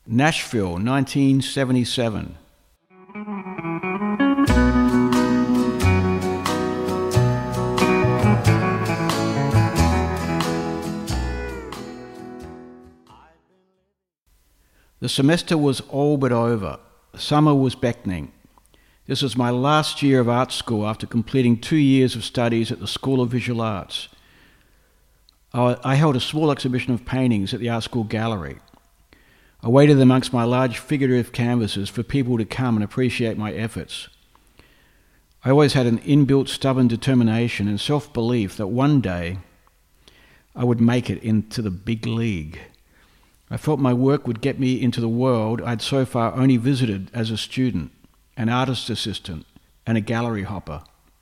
Nashville, 1977. The semester was all but over. Summer was beckoning. This was my last year of art school after completing 2 years of studies at the School of Visual Arts. I held a small exhibition of paintings at the art school gallery. I waited amongst my large figurative canvases for people to come and appreciate my efforts. I always had an inbuilt stubborn determination and self-belief that one day I would make it into the big league. I felt my work would get me into the world I'd so far only visited as a student, an artist assistant, and a gallery hopper.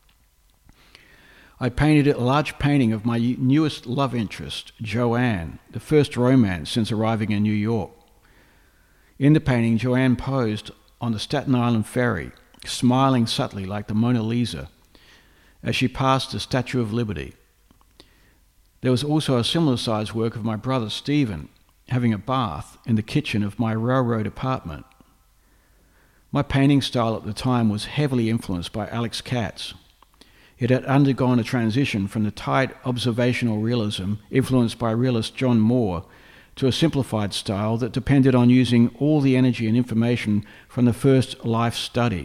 I painted a large painting of my newest love interest, Joanne, the first romance since arriving in New York. In the painting, Joanne posed on the Staten Island ferry, smiling subtly like the Mona Lisa, as she passed the Statue of Liberty. There was also a similar-sized work of my brother Stephen, having a bath in the kitchen of my railroad apartment. My painting style at the time was heavily influenced by Alex Katz. It had undergone a transition from the tight observational realism influenced by realist John Moore to a simplified style that depended on using all the energy and information from the first life study.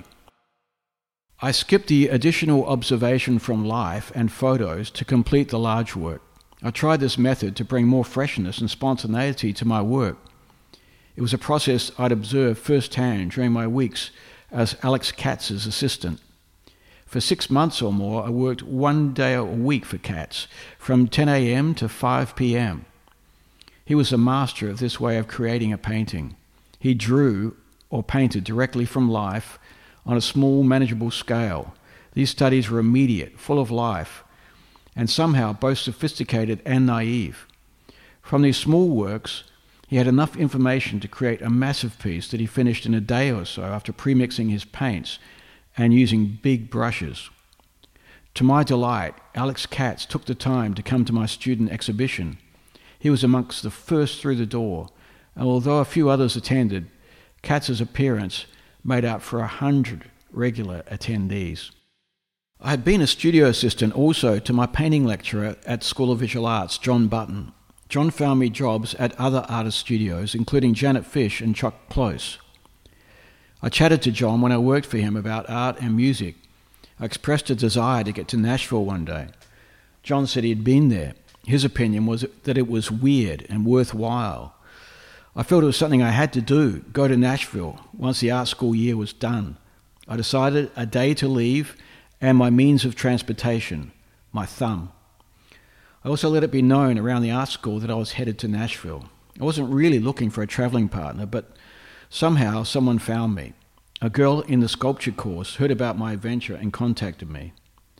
I skipped the additional observation from life and photos to complete the large work. I tried this method to bring more freshness and spontaneity to my work. It was a process I'd observed firsthand during my weeks as Alex Katz's assistant. For 6 months or more, I worked 1 day a week for Katz, from 10 a.m. to 5 p.m. He was a master of this way of creating a painting. He drew or painted directly from life on a small, manageable scale. These studies were immediate, full of life, and somehow both sophisticated and naive. From these small works, he had enough information to create a massive piece that he finished in a day or so after premixing his paints and using big brushes. To my delight, Alex Katz took the time to come to my student exhibition. He was amongst the first through the door, and although a few others attended, Katz's appearance made up for 100 regular attendees. I had been a studio assistant also to my painting lecturer at School of Visual Arts, John Button. John found me jobs at other artist studios, including Janet Fish and Chuck Close. I chatted to John when I worked for him about art and music. I expressed a desire to get to Nashville one day. John said he'd been there. His opinion was that it was weird and worthwhile. I felt it was something I had to do, go to Nashville, once the art school year was done. I decided a day to leave and my means of transportation, my thumb. I also let it be known around the art school that I was headed to Nashville. I wasn't really looking for a travelling partner, but somehow someone found me. A girl in the sculpture course heard about my adventure and contacted me.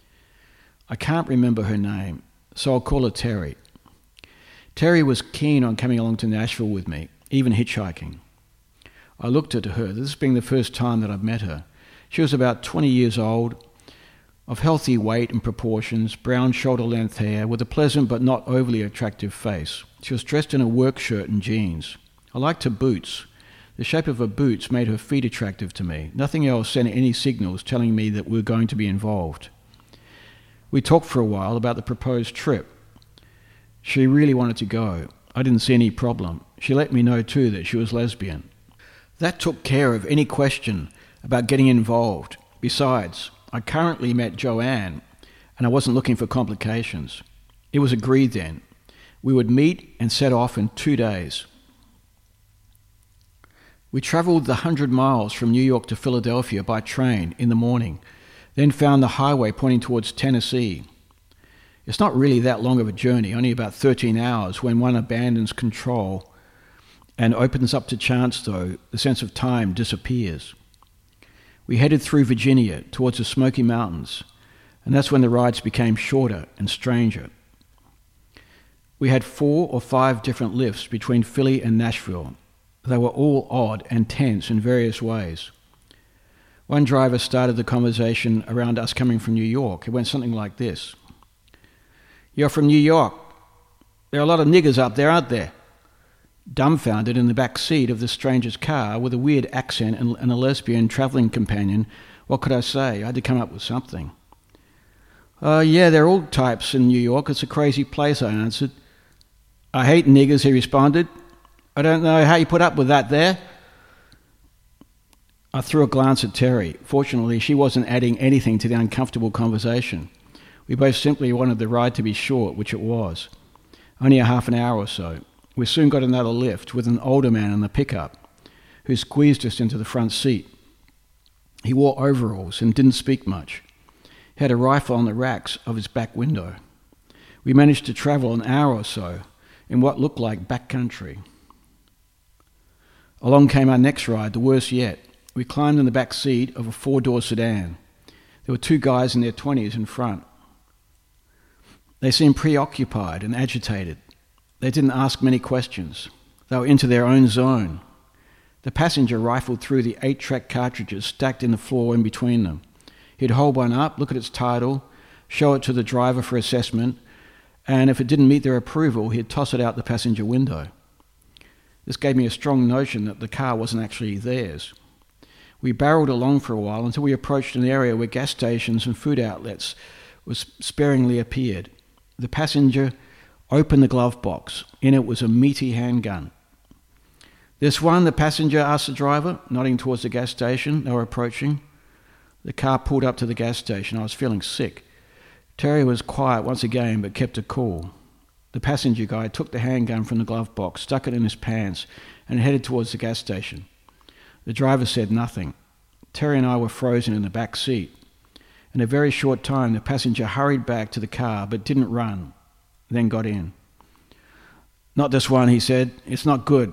I can't remember her name, so I'll call her Terry. Terry was keen on coming along to Nashville with me, even hitchhiking. I looked at her, this being the first time that I'd met her. She was about 20 years old, of healthy weight and proportions, brown shoulder-length hair, with a pleasant but not overly attractive face. She was dressed in a work shirt and jeans. I liked her boots. The shape of her boots made her feet attractive to me. Nothing else sent any signals telling me that we were going to be involved. We talked for a while about the proposed trip. She really wanted to go. I didn't see any problem. She let me know too that she was lesbian. That took care of any question about getting involved. Besides, I currently met Joanne, and I wasn't looking for complications. It was agreed then. We would meet and set off in 2 days. We travelled the 100 miles from New York to Philadelphia by train in the morning, then found the highway pointing towards Tennessee. It's not really that long of a journey, only about 13 hours when one abandons control and opens up to chance, though the sense of time disappears. We headed through Virginia towards the Smoky Mountains, and that's when the rides became shorter and stranger. We had 4 or 5 different lifts between Philly and Nashville. They were all odd and tense in various ways. One driver started the conversation around us coming from New York. It went something like this. "You're from New York. There are a lot of niggers up there, aren't there?" dumbfounded in the back seat of the stranger's car with a weird accent and a lesbian travelling companion. What could I say? I had to come up with something. Yeah, they're all types in New York. It's a crazy place, I answered. I hate niggers, he responded. I don't know how you put up with that there. I threw a glance at Terry. Fortunately, she wasn't adding anything to the uncomfortable conversation. We both simply wanted the ride to be short, which it was. Only a half an hour or so. We soon got another lift with an older man in the pickup who squeezed us into the front seat. He wore overalls and didn't speak much. He had a rifle on the racks of his back window. We managed to travel an hour or so in what looked like backcountry. Along came our next ride, the worst yet. We climbed in the back seat of a 4-door sedan. There were 2 guys in their 20s in front. They seemed preoccupied and agitated. They didn't ask many questions. They were into their own zone. The passenger rifled through the 8-track cartridges stacked in the floor in between them. He'd hold one up, look at its title, show it to the driver for assessment, and if it didn't meet their approval, he'd toss it out the passenger window. This gave me a strong notion that the car wasn't actually theirs. We barreled along for a while until we approached an area where gas stations and food outlets sparingly appeared. The passenger opened the glove box. In it was a meaty handgun. "This one?" the passenger asked the driver, nodding towards the gas station they were approaching. The car pulled up to the gas station. I was feeling sick. Terry was quiet once again, but kept it cool. The passenger guy took the handgun from the glove box, stuck it in his pants, and headed towards the gas station. The driver said nothing. Terry and I were frozen in the back seat. In a very short time, the passenger hurried back to the car, but didn't run, then got in. "Not this one," he said. "It's not good."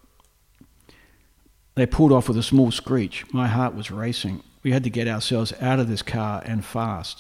They pulled off with a small screech. My heart was racing. We had to get ourselves out of this car, and fast.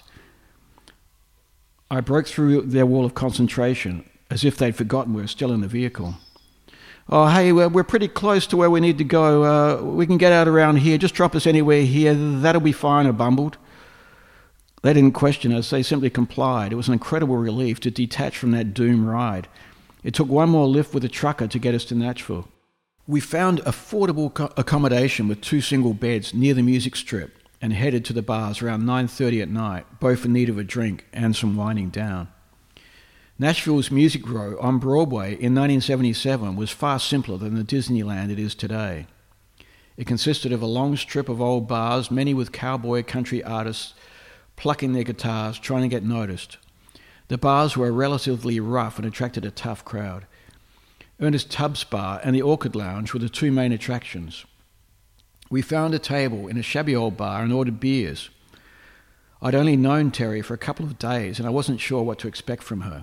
I broke through their wall of concentration, as if they'd forgotten we were still in the vehicle. "Oh, hey, we're pretty close to where we need to go. We can get out around here. Just drop us anywhere here. That'll be fine," I bumbled. They didn't question us. They simply complied. It was an incredible relief to detach from that doom ride. It took one more lift with a trucker to get us to Nashville. We found affordable accommodation with 2 single beds near the music strip and headed to the bars around 9:30 at night, both in need of a drink and some winding down. Nashville's Music Row on Broadway in 1977 was far simpler than the Disneyland it is today. It consisted of a long strip of old bars, many with cowboy country artists plucking their guitars, trying to get noticed. The bars were relatively rough and attracted a tough crowd. Ernest Tubbs Bar and the Orchid Lounge were the 2 main attractions. We found a table in a shabby old bar and ordered beers. I'd only known Terry for a couple of days and I wasn't sure what to expect from her.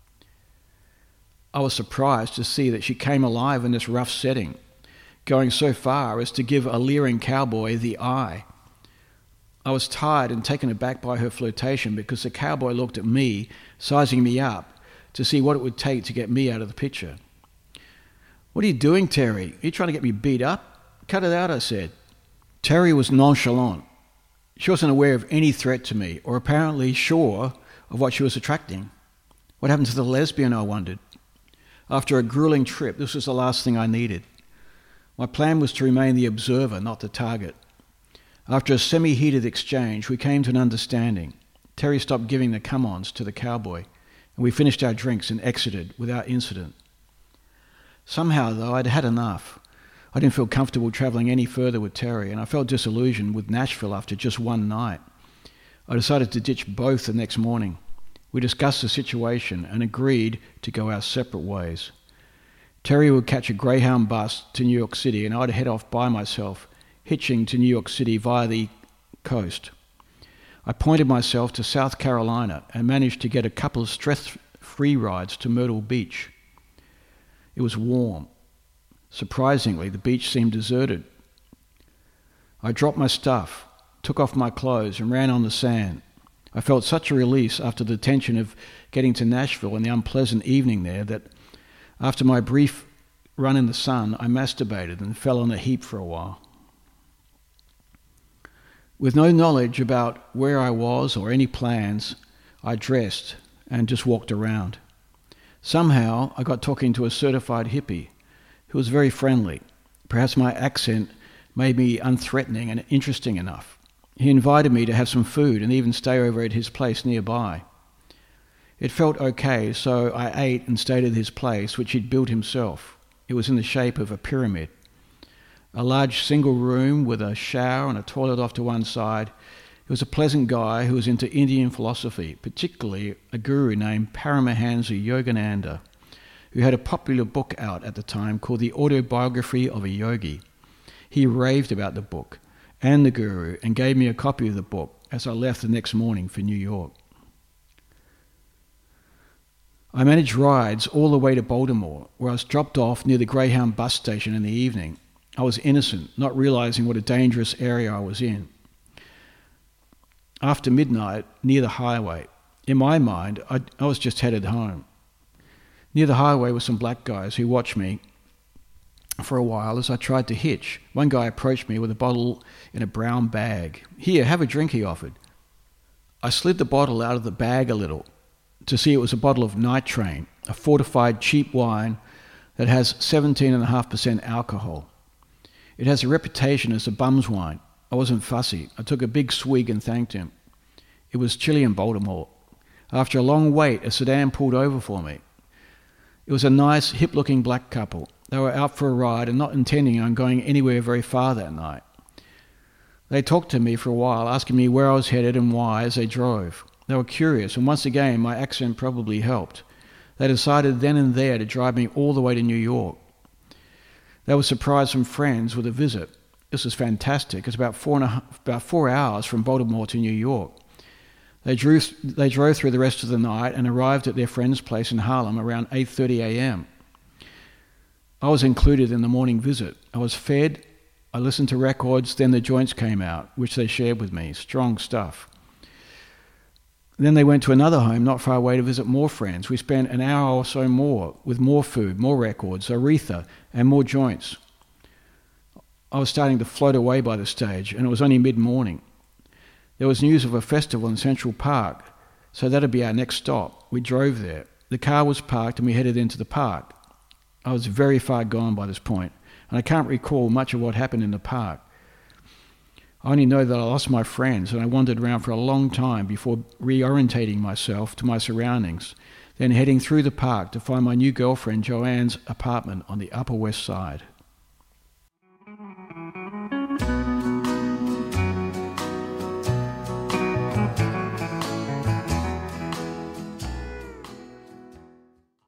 I was surprised to see that she came alive in this rough setting, going so far as to give a leering cowboy the eye. I was tired and taken aback by her flirtation because the cowboy looked at me, sizing me up, to see what it would take to get me out of the picture. "What are you doing, Terry? Are you trying to get me beat up?" "Cut it out," I said. Terry was nonchalant. She wasn't aware of any threat to me, or apparently sure of what she was attracting. What happened to the lesbian, I wondered. After a grueling trip, this was the last thing I needed. My plan was to remain the observer, not the target. After a semi-heated exchange, we came to an understanding. Terry stopped giving the come-ons to the cowboy, and we finished our drinks and exited without incident. Somehow, though, I'd had enough. I didn't feel comfortable travelling any further with Terry, and I felt disillusioned with Nashville after just one night. I decided to ditch both the next morning. We discussed the situation and agreed to go our separate ways. Terry would catch a Greyhound bus to New York City, and I'd head off by myself, hitching to New York City via the coast. I pointed myself to South Carolina and managed to get a couple of stress-free rides to Myrtle Beach. It was warm. Surprisingly, the beach seemed deserted. I dropped my stuff, took off my clothes, and ran on the sand. I felt such a release after the tension of getting to Nashville and the unpleasant evening there that after my brief run in the sun, I masturbated and fell on a heap for a while. With no knowledge about where I was or any plans, I dressed and just walked around. Somehow, I got talking to a certified hippie He was very friendly. Perhaps my accent made me unthreatening and interesting enough. He invited me to have some food and even stay over at his place nearby. It felt okay, so I ate and stayed at his place, which he'd built himself. It was in the shape of a pyramid. A large single room with a shower and a toilet off to one side. He was a pleasant guy who was into Indian philosophy, particularly a guru named Paramahansa Yogananda, who had a popular book out at the time called The Autobiography of a Yogi. He raved about the book and the guru and gave me a copy of the book as I left the next morning for New York. I managed rides all the way to Baltimore, where I was dropped off near the Greyhound bus station in the evening. I was innocent, not realizing what a dangerous area I was in. After midnight, near the highway, in my mind, I was just headed home. Near the highway were some black guys who watched me for a while as I tried to hitch. One guy approached me with a bottle in a brown bag. "Here, have a drink," he offered. I slid the bottle out of the bag a little to see it was a bottle of Night Train, a fortified cheap wine that has 17.5% alcohol. It has a reputation as a bum's wine. I wasn't fussy. I took a big swig and thanked him. It was chilly in Baltimore. After a long wait, a sedan pulled over for me. It was a nice, hip-looking black couple. They were out for a ride and not intending on going anywhere very far that night. They talked to me for a while, asking me where I was headed and why as they drove. They were curious, and once again my accent probably helped. They decided then and there to drive me all the way to New York. They were surprised from friends with a visit. This was fantastic. It's about 4 hours from Baltimore to New York. They drove through the rest of the night and arrived at their friend's place in Harlem around 8:30 a.m. I was included in the morning visit. I was fed, I listened to records, then the joints came out, which they shared with me. Strong stuff. Then they went to another home not far away to visit more friends. We spent an hour or so more with more food, more records, aretha, and more joints. I was starting to float away by this stage, and it was only mid-morning. There was news of a festival in Central Park, so that'd be our next stop. We drove there. The car was parked and we headed into the park. I was very far gone by this point, and I can't recall much of what happened in the park. I only know that I lost my friends and I wandered around for a long time before reorientating myself to my surroundings, then heading through the park to find my new girlfriend Joanne's apartment on the Upper West Side.